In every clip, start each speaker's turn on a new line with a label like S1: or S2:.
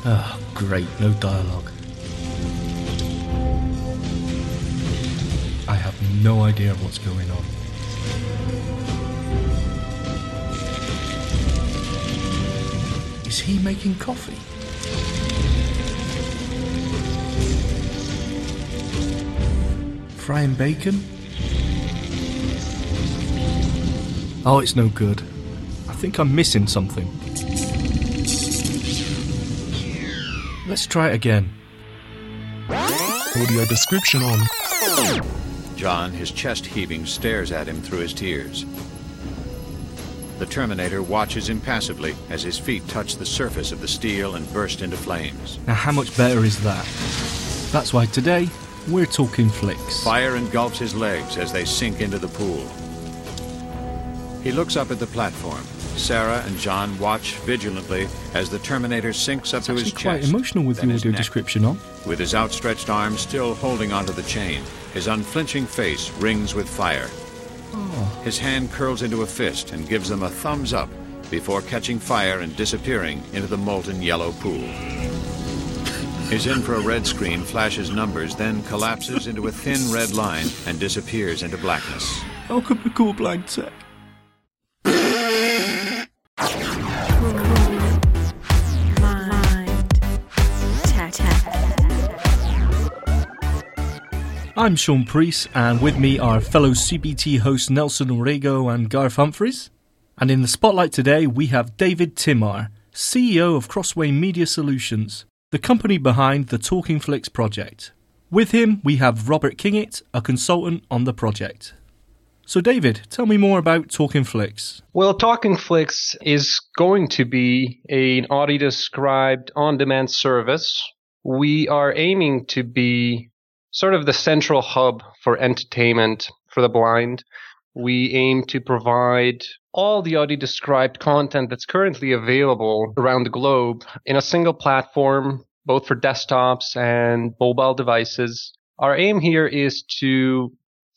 S1: Oh, great, no dialogue. I have no idea what's going on. Is he making coffee? Frying bacon? Oh, it's no good. I think I'm missing something. Let's try it again.
S2: Audio description on.
S3: John, his chest heaving, stares at him through his tears. The Terminator watches impassively as his feet touch the surface of the steel and burst into flames.
S1: Now how much better is that? That's why today, we're talking flicks.
S3: Fire engulfs his legs as they sink into the pool. He looks up at the platform. Sarah and John watch vigilantly as the Terminator sinks up to his chest.
S1: It's quite emotional with the audio description on.
S3: With his outstretched arms still holding onto the chain, his unflinching face rings with fire.
S1: Oh.
S3: His hand curls into a fist and gives them a thumbs up before catching fire and disappearing into the molten yellow pool. His infrared screen flashes numbers, then collapses into a thin red line and disappears into blackness.
S1: How could we call blank tech? I'm Sean Priest, and with me are fellow CBT hosts Nelson Orrego and Garth Humphries. And in the spotlight today, we have David Timar, CEO of Crossway Media Solutions, the company behind the Talking Flicks project. With him, we have Robert Kingett, a consultant on the project. So David, tell me more about Talking Flicks.
S4: Well, Talking Flicks is going to be an audio-described on-demand service. We are aiming to be sort of the central hub for entertainment for the blind. We aim to provide all the audio-described content that's currently available around the globe in a single platform, both for desktops and mobile devices. Our aim here is to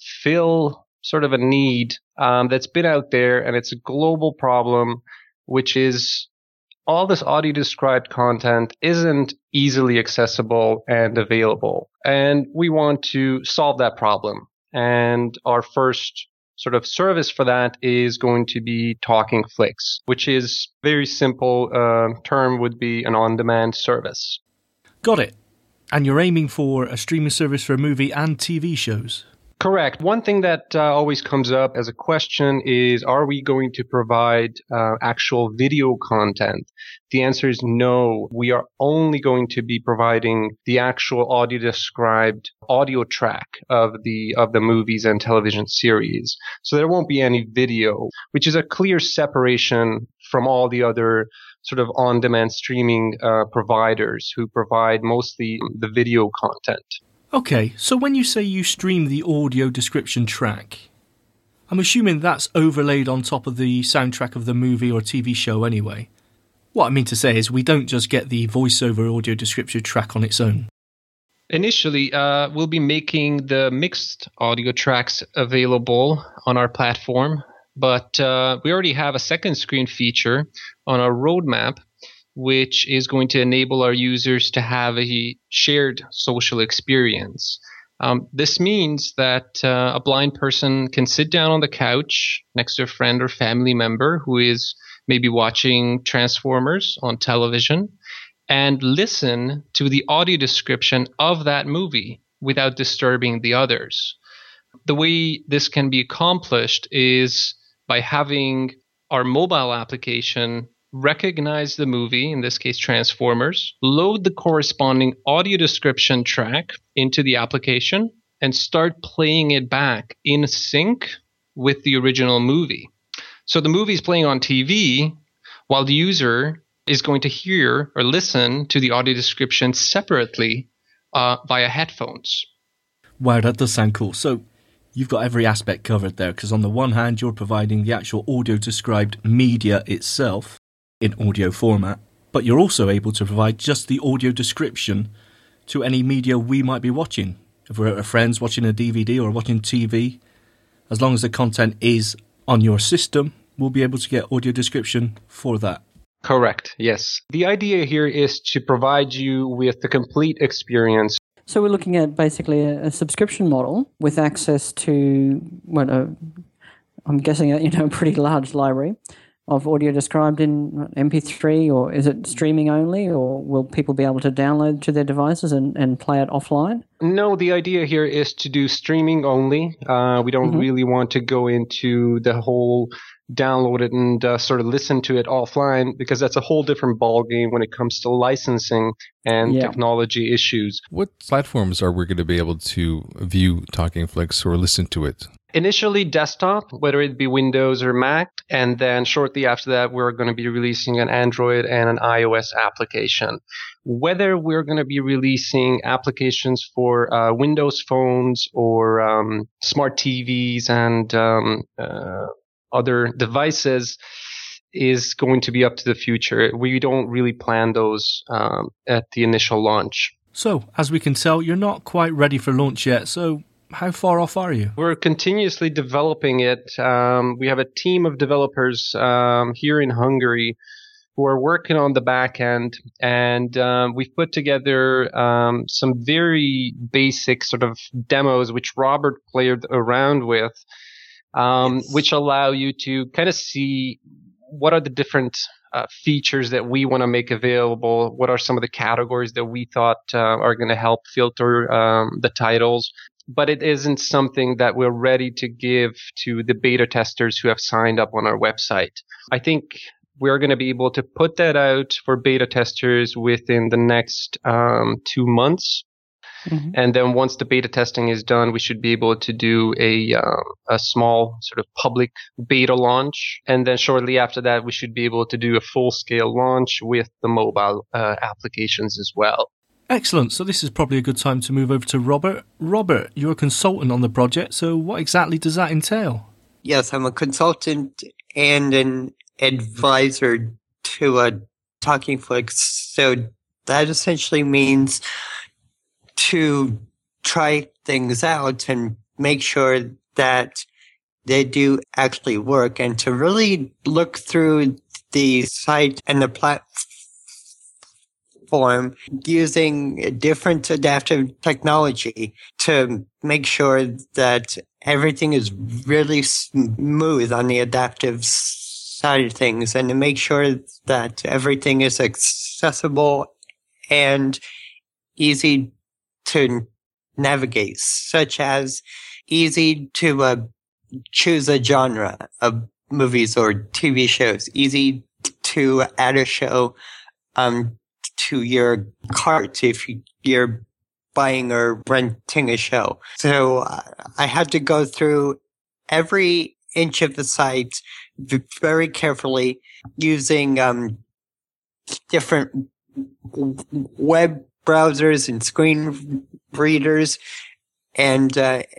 S4: fill sort of a need that's been out there, and it's a global problem, which is all this audio-described content isn't easily accessible and available. And we want to solve that problem. And our first sort of service for that is going to be Talking Flicks, which is very simple term would be an on-demand service.
S1: Got it. And you're aiming for a streaming service for movie and TV shows?
S4: Correct. One thing that always comes up as a question is, are we going to provide actual video content? The answer is no. We are only going to be providing the actual audio-described audio track of the movies and television series. So there won't be any video, which is a clear separation from all the other sort of on-demand streaming providers who provide mostly the video content.
S1: Okay, so when you say you stream the audio description track, I'm assuming that's overlaid on top of the soundtrack of the movie or TV show anyway. What I mean to say is we don't just get the voiceover audio description track on its own.
S4: Initially, we'll be making the mixed audio tracks available on our platform, but we already have a second screen feature on our roadmap, which is going to enable our users to have a shared social experience. This means that a blind person can sit down on the couch next to a friend or family member who is maybe watching Transformers on television and listen to the audio description of that movie without disturbing the others. The way this can be accomplished is by having our mobile application recognize the movie, in this case Transformers, load the corresponding audio description track into the application, and start playing it back in sync with the original movie. So the movie is playing on TV while the user is going to hear or listen to the audio description separately via headphones.
S1: Wow, that does sound cool. So you've got every aspect covered there, because on the one hand you're providing the actual audio described media itself in audio format, but you're also able to provide just the audio description to any media we might be watching. If we're at friends watching a DVD or watching TV, as long as the content is on your system, we'll be able to get audio description for that.
S4: Correct. Yes. The idea here is to provide you with the complete experience.
S2: So we're looking at basically a subscription model with access to I'm guessing a pretty large library of audio described in MP3, or is it streaming only, or will people be able to download to their devices and play it offline?
S4: No, the idea here is to do streaming only. We don't really want to go into the whole download it and sort of listen to it offline, because that's a whole different ballgame when it comes to licensing and technology issues.
S5: What platforms are we going to be able to view Talking Flicks or listen to it?
S4: Initially desktop, whether it be Windows or Mac, and then shortly after that, we're going to be releasing an Android and an iOS application. Whether we're going to be releasing applications for Windows phones or smart TVs and other devices is going to be up to the future. We don't really plan those at the initial launch.
S1: So, as we can tell, you're not quite ready for launch yet, so how far off are you?
S4: We're continuously developing it. We have a team of developers here in Hungary who are working on the back end, and we've put together some very basic sort of demos which Robert played around with, which allow you to kind of see what are the different features that we want to make available, what are some of the categories that we thought are going to help filter the titles. But it isn't something that we're ready to give to the beta testers who have signed up on our website. I think we're going to be able to put that out for beta testers within the next 2 months. Mm-hmm. And then once the beta testing is done, we should be able to do a small sort of public beta launch. And then shortly after that, we should be able to do a full-scale launch with the mobile applications as well.
S1: Excellent. So this is probably a good time to move over to Robert. Robert, you're a consultant on the project, so what exactly does that entail?
S6: Yes, I'm a consultant and an advisor to Talking Flicks. So that essentially means to try things out and make sure that they do actually work, and to really look through the site and the platform using different adaptive technology to make sure that everything is really smooth on the adaptive side of things, and to make sure that everything is accessible and easy to navigate, such as easy to choose a genre of movies or TV shows, easy to add a show to your cart if you're buying or renting a show. So I had to go through every inch of the site very carefully using different web browsers and screen readers, and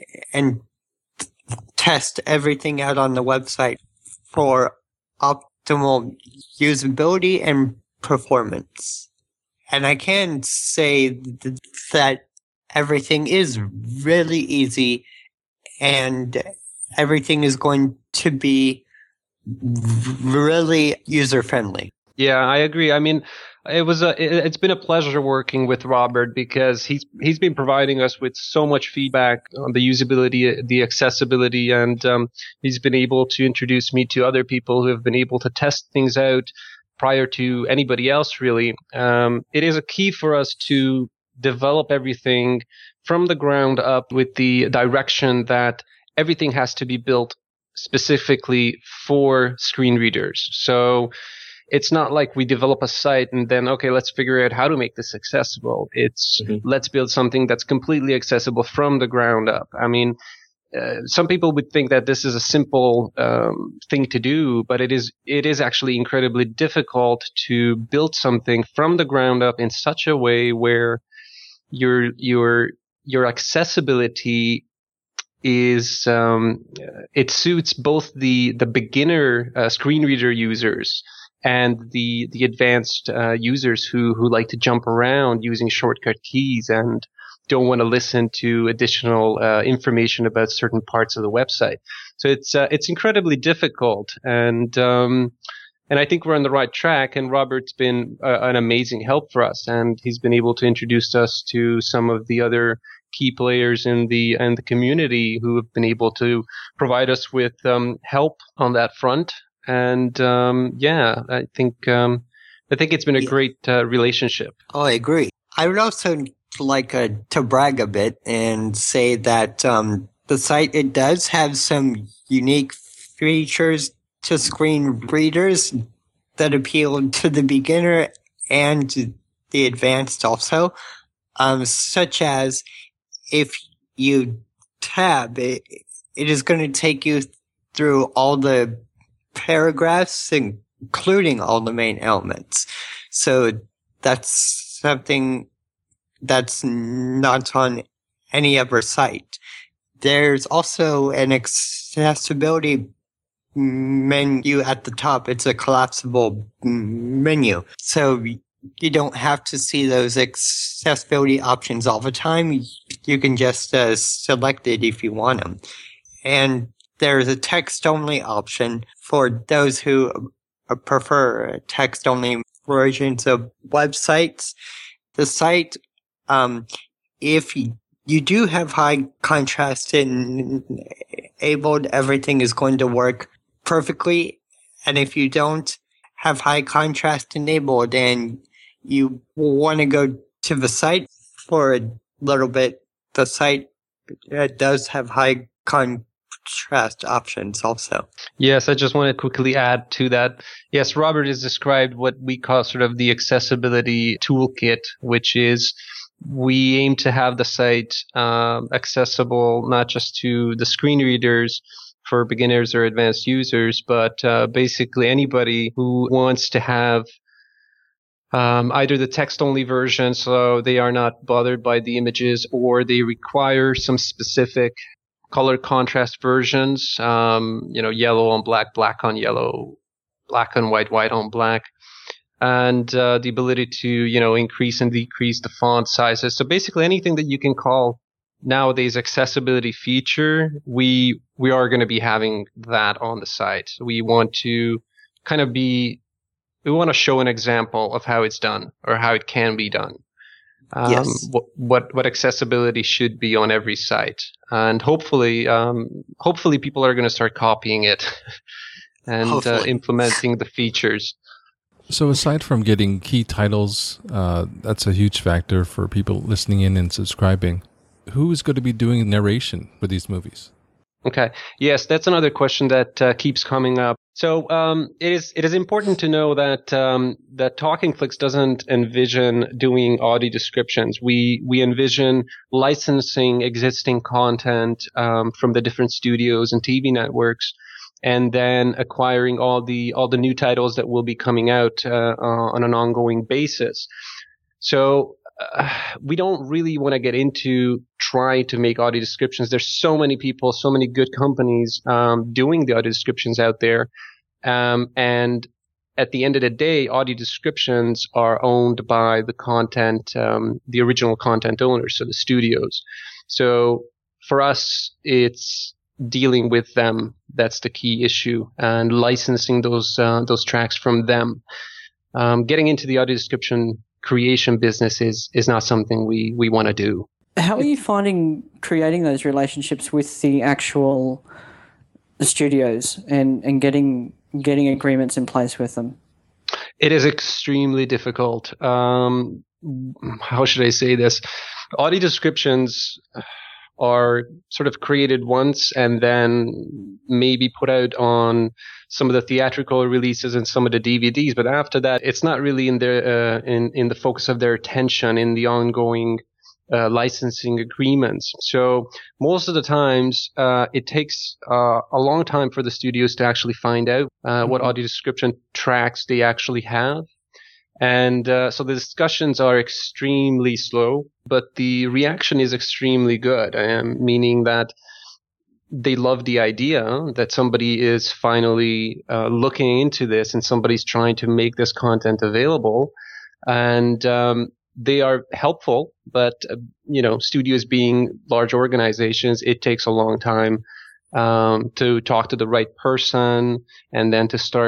S6: test everything out on the website for optimal usability and performance. And I can say that everything is really easy, and everything is going to be really user-friendly.
S4: Yeah, I agree. I mean, it's been a pleasure working with Robert, because he's been providing us with so much feedback on the usability, the accessibility, and he's been able to introduce me to other people who have been able to test things out prior to anybody else, really. It is a key for us to develop everything from the ground up with the direction that everything has to be built specifically for screen readers. So it's not like we develop a site and then, okay, let's figure out how to make this accessible. It's let's build something that's completely accessible from the ground up. I mean, some people would think that this is a simple thing to do, but it is actually incredibly difficult to build something from the ground up in such a way where your accessibility is it suits both the beginner screen reader users and the advanced users who like to jump around using shortcut keys and don't want to listen to additional information about certain parts of the website. So it's incredibly difficult, and And I think we're on the right track, and Robert's been an amazing help for us, and he's been able to introduce us to some of the other key players in the community who have been able to provide us with help on that front. And I think it's been a great relationship.
S6: Oh, I agree. I would also like to brag a bit and say that the site, it does have some unique features to screen readers that appeal to the beginner and the advanced also, such as if you tab, it is going to take you through all the paragraphs, including all the main elements. So that's something that's not on any other site. There's also an accessibility menu at the top. It's a collapsible menu. So you don't have to see those accessibility options all the time. You can just select it if you want them. And there's a text-only option for those who prefer text-only versions of websites. The site, if you do have high contrast enabled, everything is going to work perfectly. And if you don't have high contrast enabled and you want to go to the site for a little bit, the site does have high contrast options also.
S4: Yes, I just want to quickly add to that. Yes, Robert has described what we call sort of the accessibility toolkit, which is we aim to have the site accessible not just to the screen readers for beginners or advanced users, but basically anybody who wants to have either the text-only version, so they are not bothered by the images, or they require some specific color contrast versions, yellow on black, black on yellow, black on white, white on black, and the ability to, increase and decrease the font sizes. So basically anything that you can call nowadays accessibility feature, we are going to be having that on the site. We want to we want to show an example of how it's done or how it can be done.
S6: Yes.
S4: What accessibility should be on every site. And hopefully people are going to start copying it and implementing the features.
S5: So aside from getting key titles, that's a huge factor for people listening in and subscribing. Who is going to be doing narration for these movies?
S4: Okay. Yes, that's another question that keeps coming up. So it is important to know that that Talking Flicks doesn't envision doing audio descriptions. We envision licensing existing content from the different studios and TV networks, and then acquiring all the new titles that will be coming out on an ongoing basis. So we don't really want to get into trying to make audio descriptions. There's so many people, so many good companies doing the audio descriptions out there. And at the end of the day, audio descriptions are owned by the content, the original content owners, so the studios. So for us, it's dealing with them. That's the key issue, and licensing those tracks from them. Getting into the audio description creation business is not something we want to do.
S2: How are you finding creating those relationships with the actual studios and getting agreements in place with them?
S4: It is extremely difficult. How should I say this? Audio descriptions are sort of created once and then maybe put out on some of the theatrical releases and some of the DVDs. But after that, it's not really in their in the focus of their attention in the ongoing licensing agreements. So most of the times, it takes a long time for the studios to actually find out what audio description tracks they actually have. And so the discussions are extremely slow, but the reaction is extremely good, meaning that they love the idea that somebody is finally looking into this and somebody's trying to make this content available. And they are helpful, but, studios being large organizations, it takes a long time to talk to the right person and then to start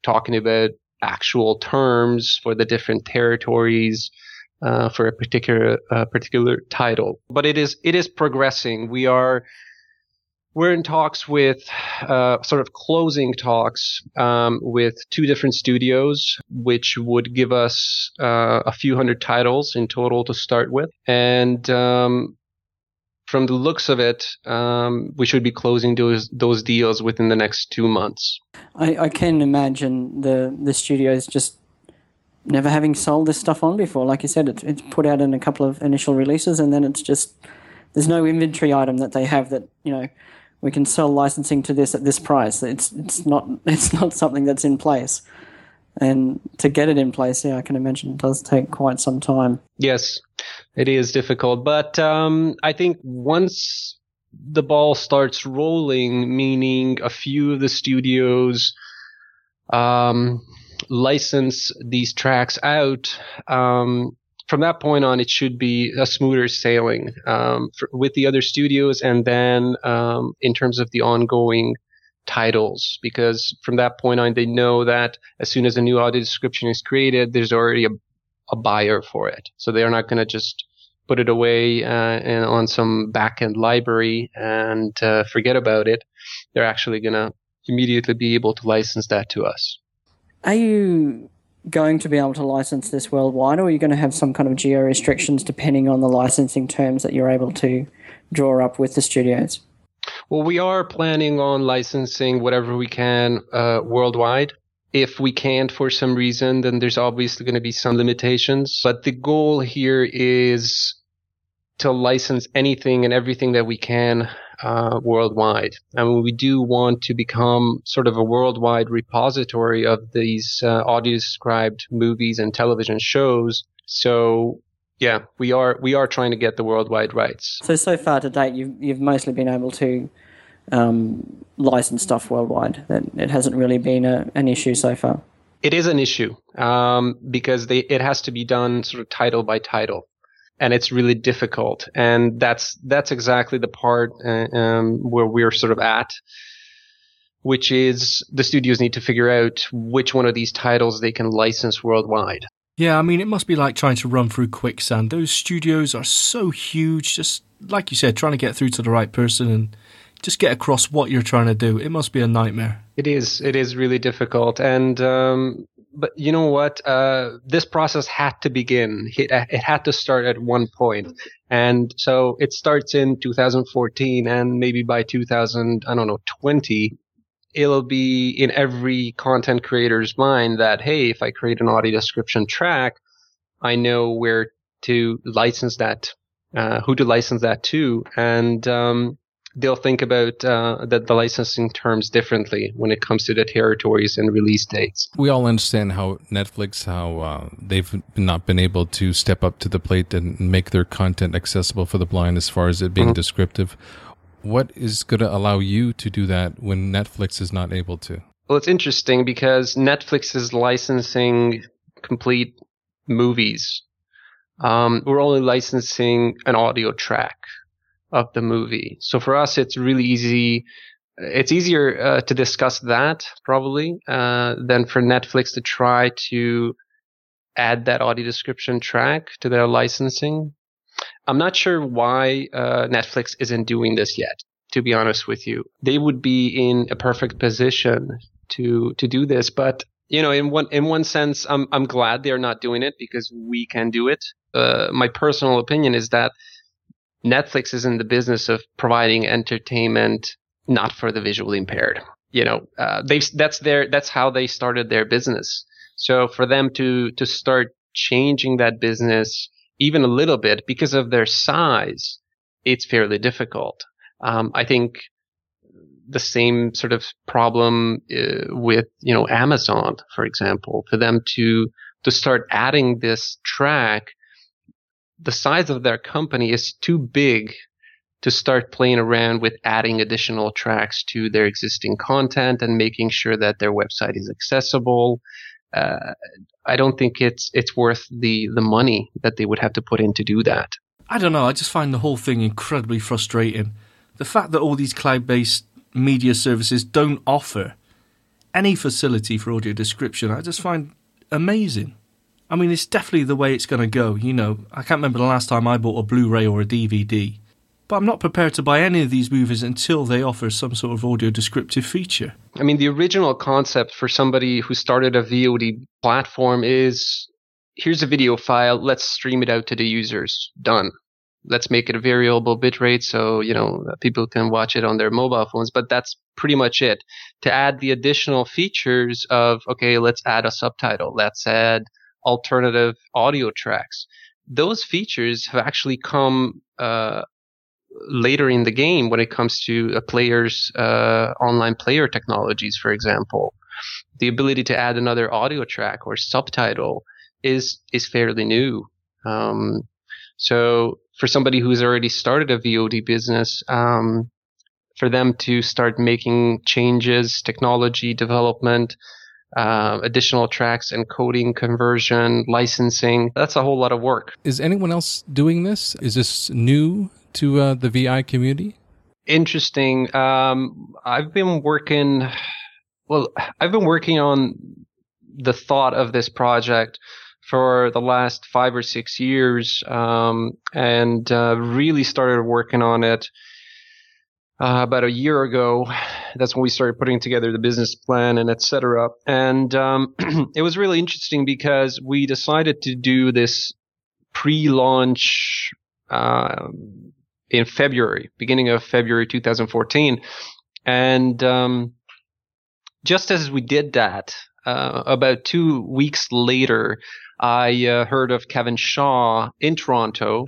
S4: talking about actual terms for the different territories for a particular title. But it is progressing. We're in talks with sort of closing talks with 2 different studios, which would give us a few hundred titles in total to start with. And from the looks of it, we should be closing those deals within the next 2 months.
S2: I can imagine the studios just never having sold this stuff on before. Like you said, it's put out in a couple of initial releases, and then it's just there's no inventory item that they have that, you know, we can sell licensing to this at this price. It's not something that's in place. And to get it in place, I can imagine it does take quite some time.
S4: Yes, it is difficult. But I think once the ball starts rolling, meaning a few of the studios license these tracks out, from that point on, it should be a smoother sailing with the other studios, and then in terms of the ongoing titles, because from that point on, they know that as soon as a new audio description is created, there's already a buyer for it. So they're not going to just put it away on some back-end library and forget about it. They're actually going to immediately be able to license that to us.
S2: Are you going to be able to license this worldwide, or are you going to have some kind of geo restrictions depending on the licensing terms that you're able to draw up with the studios?
S4: Well, we are planning on licensing whatever we can worldwide. If we can't for some reason, then there's obviously going to be some limitations. But the goal here is to license anything and everything that we can worldwide. I mean, we do want to become sort of a worldwide repository of these audio described movies and television shows. So, yeah, we are trying to get the worldwide rights.
S2: So far to date, you've mostly been able to license stuff worldwide. It hasn't really been an issue so far.
S4: It is an issue because it has to be done sort of title by title. And it's really difficult. And that's exactly the part where we're sort of at, which is the studios need to figure out which one of these titles they can license worldwide.
S1: Yeah, I mean, it must be like trying to run through quicksand. Those studios are so huge, just like you said, trying to get through to the right person and just get across what you're trying to do. It must be a nightmare.
S4: It is really difficult. And but you know what? This process had to begin. It had to start at one point. And so it starts in 2014, and maybe by 2020, it'll be in every content creator's mind that, hey, if I create an audio description track, I know where to license that, who to license that to. And they'll think about the licensing terms differently when it comes to the territories and release dates.
S5: We all understand how Netflix, they've not been able to step up to the plate and make their content accessible for the blind as far as it being descriptive. What is going to allow you to do that when Netflix is not able to?
S4: Well, it's interesting because Netflix is licensing complete movies. We're only licensing an audio track of the movie. So for us, it's really easy. It's easier to discuss that probably than for Netflix to try to add that audio description track to their licensing. I'm not sure why Netflix isn't doing this yet, to be honest with you. They would be in a perfect position to do this, but you know, in one sense, I'm glad they're not doing it because we can do it. My personal opinion is that Netflix is in the business of providing entertainment not for the visually impaired. You know, that's how they started their business. So for them to start changing that business even a little bit because of their size, it's fairly difficult. I think the same sort of problem with, you know, Amazon, for example, for them to start adding this track, the size of their company is too big to start playing around with adding additional tracks to their existing content and making sure that their website is accessible. I don't think it's worth the money that they would have to put in to do that.
S1: I don't know. I just find the whole thing incredibly frustrating. The fact that all these cloud-based media services don't offer any facility for audio description, I just find amazing. I mean, it's definitely the way it's going to go. You know, I can't remember the last time I bought a Blu-ray or a DVD, but I'm not prepared to buy any of these movies until they offer some sort of audio descriptive feature.
S4: I mean, the original concept for somebody who started a VOD platform is, here's a video file, let's stream it out to the users. Done. Let's make it a variable bitrate so, you know, people can watch it on their mobile phones. But that's pretty much it. To add the additional features of, okay, let's add a subtitle. Let's add alternative audio tracks. Those features have actually come later in the game when it comes to a player's online player technologies, for example. The ability to add another audio track or subtitle is fairly new. So for somebody who's already started a VOD business, for them to start making changes, technology development, additional tracks, encoding, conversion, licensing, that's a whole lot of work.
S5: Is anyone else doing this? Is this new to the VI community?
S4: Interesting. I've been working on the thought of this project for the last 5 or 6 years, and really started working on it about a year ago. That's when we started putting together the business plan and et cetera. And it was really interesting because we decided to do this pre-launch in February, beginning of February 2014. And just as we did that, about 2 weeks later, I heard of Kevin Shaw in Toronto,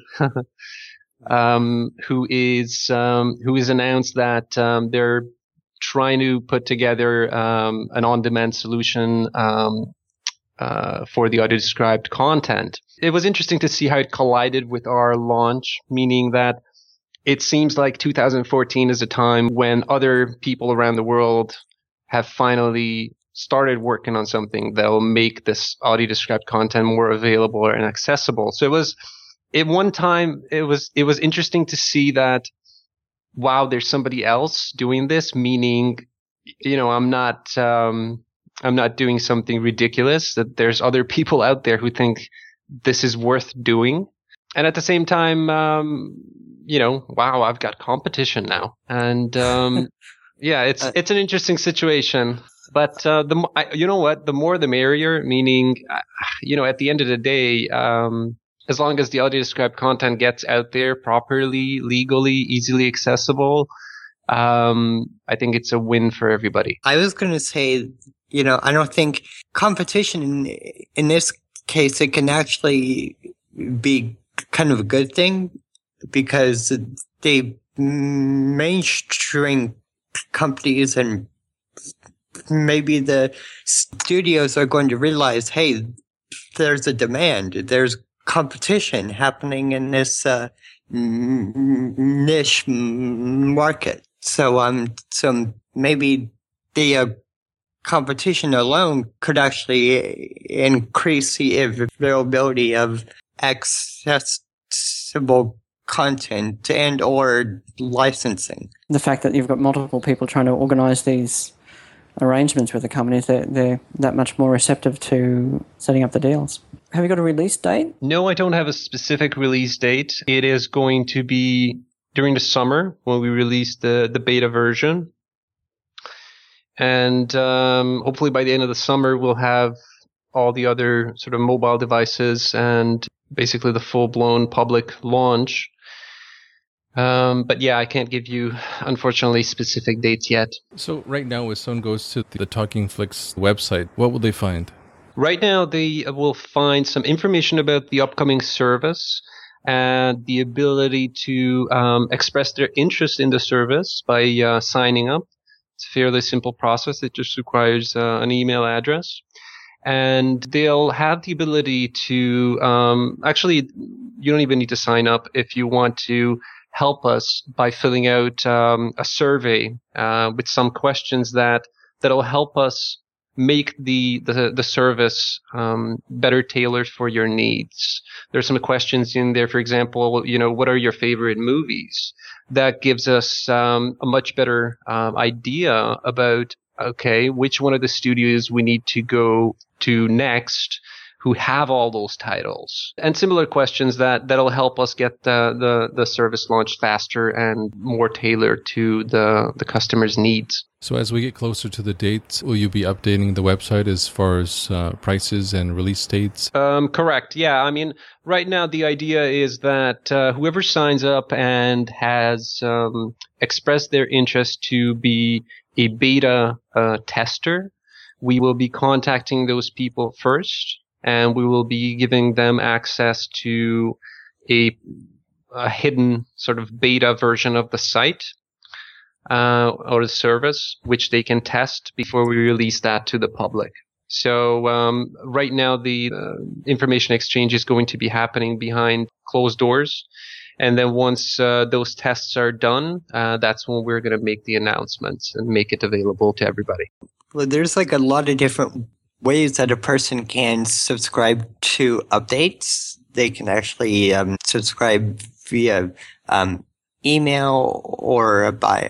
S4: who is announced that they're trying to put together an on-demand solution for the audio-described content. It was interesting to see how it collided with our launch, meaning that it seems like 2014 is a time when other people around the world have finally started working on something that will make this audio-described content more available and accessible. So it was interesting to see that, wow, there's somebody else doing this, meaning, you know, I'm not doing something ridiculous, that there's other people out there who think this is worth doing. And at the same time, you know, wow, I've got competition now. And, yeah, it's an interesting situation. But, you know what? The more the merrier, meaning, you know, at the end of the day, as long as the audio-described content gets out there properly, legally, easily accessible, I think it's a win for everybody.
S6: I was going to say, you know, I don't think competition in this case, it can actually be kind of a good thing, because the mainstream companies and maybe the studios are going to realize, hey, there's a demand, there's competition happening in this niche market. So maybe the competition alone could actually increase the availability of accessible content and or licensing.
S2: The fact that you've got multiple people trying to organize these arrangements with the companies, they're that much more receptive to setting up the deals. Have you got a release date?
S4: No, I don't have a specific release date. It is going to be during the summer when we release the beta version. And hopefully by the end of the summer, we'll have all the other sort of mobile devices and basically the full-blown public launch. But yeah, I can't give you, unfortunately, specific dates yet.
S5: So right now, if someone goes to the Talking Flicks website, what will they find?
S4: Right now, they will find some information about the upcoming service and the ability to express their interest in the service by signing up. It's a fairly simple process. It just requires an email address. And they'll have the ability to actually, you don't even need to sign up if you want to help us by filling out a survey with some questions that'll help us make the service better tailored for your needs. There's some questions in there, for example, you know, what are your favorite movies? That gives us a much better idea about okay, which one of the studios we need to go to next who have all those titles, and similar questions that'll help us get the service launched faster and more tailored to the customer's needs.
S5: So as we get closer to the date, will you be updating the website as far as prices and release dates?
S4: Correct. Yeah. I mean, right now the idea is that whoever signs up and has expressed their interest to be a beta tester, we will be contacting those people first, and we will be giving them access to a hidden sort of beta version of the site or the service, which they can test before we release that to the public. So right now, the information exchange is going to be happening behind closed doors. And then once those tests are done, that's when we're going to make the announcements and make it available to everybody.
S6: Well, there's like a lot of different ways that a person can subscribe to updates. They can actually subscribe via email or by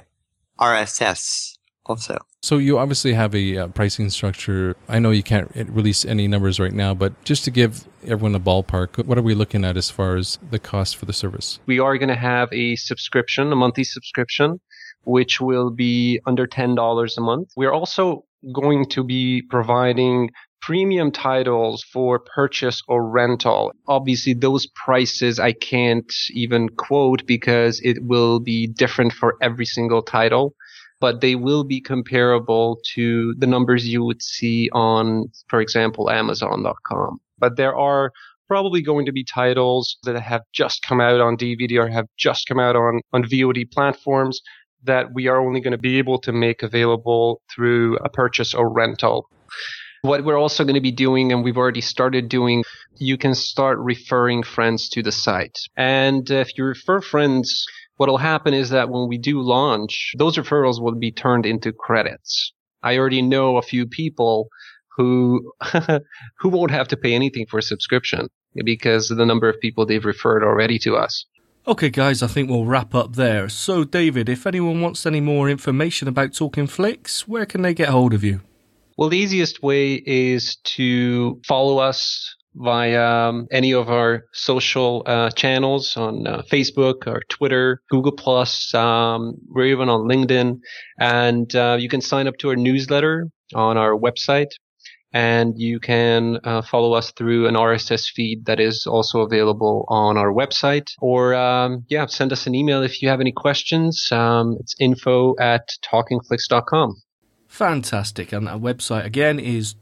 S6: RSS also.
S5: So you obviously have a pricing structure. I know you can't release any numbers right now, but just to give everyone a ballpark, what are we looking at as far as the cost for the service?
S4: We are going to have a subscription, a monthly subscription, which will be under $10 a month. We're also going to be providing premium titles for purchase or rental. Obviously, those prices I can't even quote because it will be different for every single title, but they will be comparable to the numbers you would see on, for example, Amazon.com. But there are probably going to be titles that have just come out on DVD or have just come out on VOD platforms that we are only going to be able to make available through a purchase or rental. What we're also going to be doing, and we've already started doing, you can start referring friends to the site. And if you refer friends, what will happen is that when we do launch, those referrals will be turned into credits. I already know a few people who won't have to pay anything for a subscription because of the number of people they've referred already to us.
S1: Okay, guys, I think we'll wrap up there. So, David, if anyone wants any more information about Talking Flicks, where can they get hold of you?
S4: Well, the easiest way is to follow us via any of our social channels on Facebook or Twitter, Google+. We're even on LinkedIn. And you can sign up to our newsletter on our website. And you can follow us through an RSS feed that is also available on our website. Or, send us an email if you have any questions. It's info@talkingflicks.com.
S1: Fantastic. And our website again is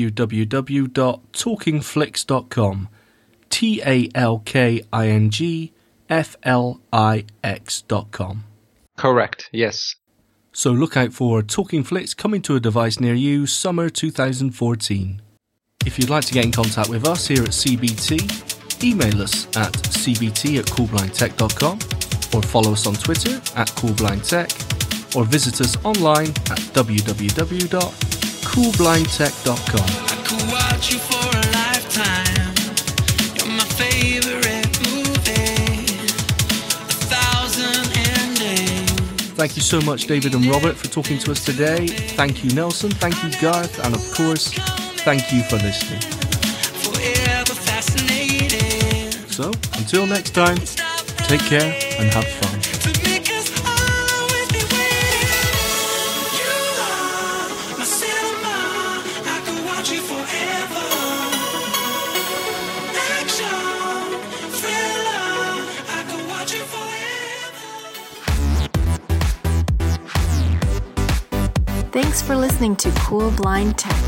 S1: www.talkingflix.com. TalkingFlix.com.
S4: Correct, yes.
S1: So look out for Talking Flicks coming to a device near you summer 2014. If you'd like to get in contact with us here at CBT, email us at cbt@coolblindtech.com or follow us on Twitter @coolblindtech or visit us online at www.coolblindtech.com.
S7: I could watch you for a lifetime. You're my favorite movie. 1,000 days.
S1: Thank you so much, David and Robert, for talking to us today. Thank you, Nelson. Thank you, Garth. And of course, thank you for listening.
S7: Forever fascinated.
S1: So, until next time, take care and have fun.
S7: Because I'll always be waiting. You are my cinema. I could watch you forever. Action, thriller. I could watch you forever.
S8: Thanks for listening to Cool Blind Tech.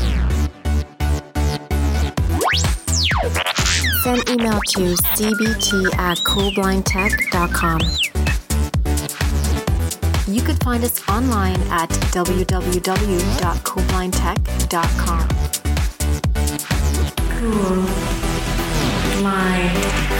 S8: Send email to cbt@coolblindtech.com. You could find us online at www.coolblindtech.com. Cool Blind